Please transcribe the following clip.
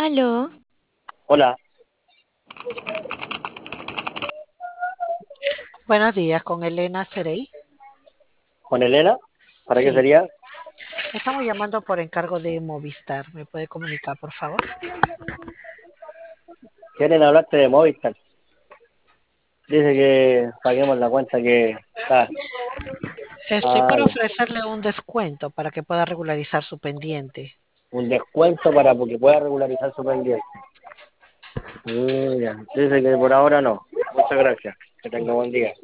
Aló, Hola, Buenos días, con Elena Cerey. con Elena, ¿para qué Sí, sería? estamos llamando por encargo de Movistar. ¿Me puede comunicar, por favor? Quieren hablarte de Movistar. Dice que paguemos la cuenta que está. Estoy Ah, por ya. ofrecerle un descuento para que pueda regularizar su pendiente. Un descuento para que pueda regularizar su pendiente. Ya. Dice que por ahora no. Muchas gracias. Que tenga buen día.